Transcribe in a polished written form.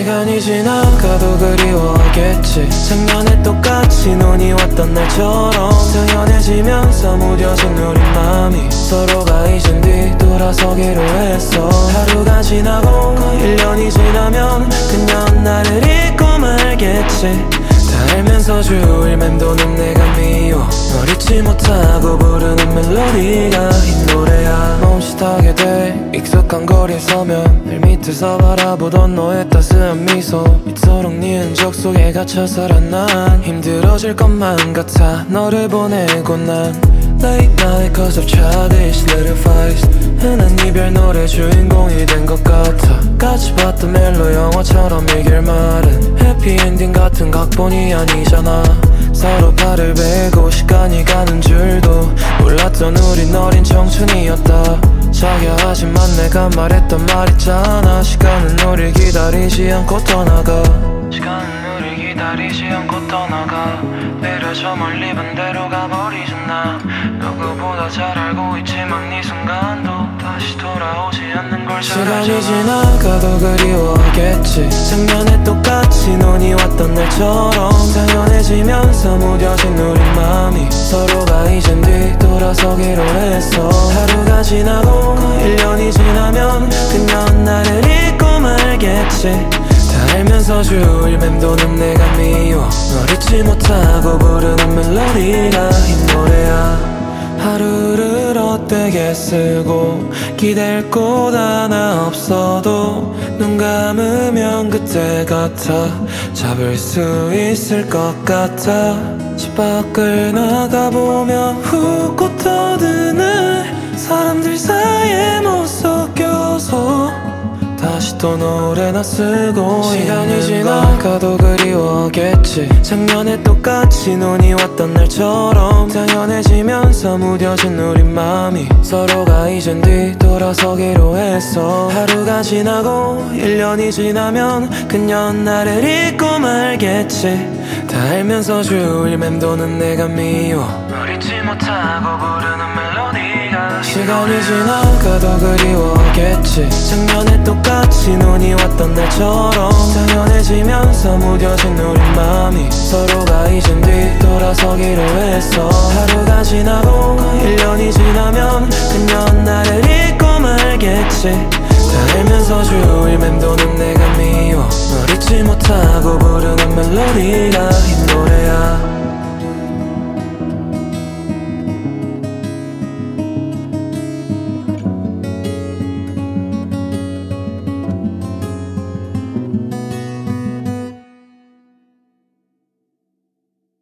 시간이 지나가도 그리워하겠지. 작년에 똑같이 눈이 왔던 날처럼 당연해지면서 무뎌진 우리 맘이 서로가 잊은 뒤 돌아서기로 했어. 하루가 지나고 1년이 지나면 그녀는 나를 잊고 말겠지. 다 알면서 주위를 맴도는 내가 미워. 널 잊지 못하고 부르는 멜로디가 이 노래야. 멈칫하게 돼 익숙한 거리에 서면 늘 밑에서 바라보던 너의 따스한 미소. 이토록 네 흔적 속에 갇혀 살아 난 힘들어질 것만 같아 너를 보내고 난 Late night cause of childish little fights. 흔한 이별 노래 주인공이 된 것 같아. 같이 봤던 멜로 영화처럼 이 결말은 해피엔딩 같은 각본이 아니잖아. 서로 발을 베고 시간이 가는 줄도 몰랐던 우린 어린 청춘이었다. 자기야 하지만 내가 말했던 말 있잖아. 시간은 우릴 기다리지 않고 떠나가. 시간은 우릴 기다리지 않고 떠나가. 내려져 멀리 반대로 가버리잖아. 누구보다 잘 알고 있지만 이 순간도 다시 돌아오지 않는 걸 잘 알잖아. 시간이 지나가도 그리워하겠지. 작년에 똑같이 눈이 왔던 날처럼 당연해지면서 무뎌진 우리 맘이 서로가 잊은 뒤 돌아서기로 했어. 하루가 지나고 1년이 지나면 그녀는 나를 잊고 말겠지. 다 알면서 주위를 맴도는 내가 미워. 널 잊지 못하고 부르는 멜로디가 이 노래야. 하루를 헛되게 쓰고 기댈 곳 하나 없어도 눈 감으면 그때 같아. 잡을 수 있을 것 같아. 집 밖을 나가보면 훅 터드는 사람들 사이에 못 섞여서 다시 또 노래나 쓰고. 시간이 지나가도 그리워하겠지. 작년에 똑같이 눈이 왔던 날처럼 당연해지면서 무뎌진 우리 맘이 서로가 잊은 뒤 돌아서기로 했어. 하루가 지나고 1년이 지나면 그녀는 나를 잊고 말겠지. 다 알면서 주위를 맴도는 내가 미워. 널 잊지 못하고 부르는 멜로디가. 시간이 지나가도 그리워하겠지. 작년에 똑같이 눈이 왔던 날처럼 당연해지면서 무뎌진 우리 맘이 서로가 잊은 뒤 돌아서기로 했어. 하루가 지나고 1년이 지나면 그녀는 나를 잊고 말겠지. 다 알면서 주위를 맴도는 내가 미워. 널 잊지 못하고 부르는 멜로디가 이 노래야.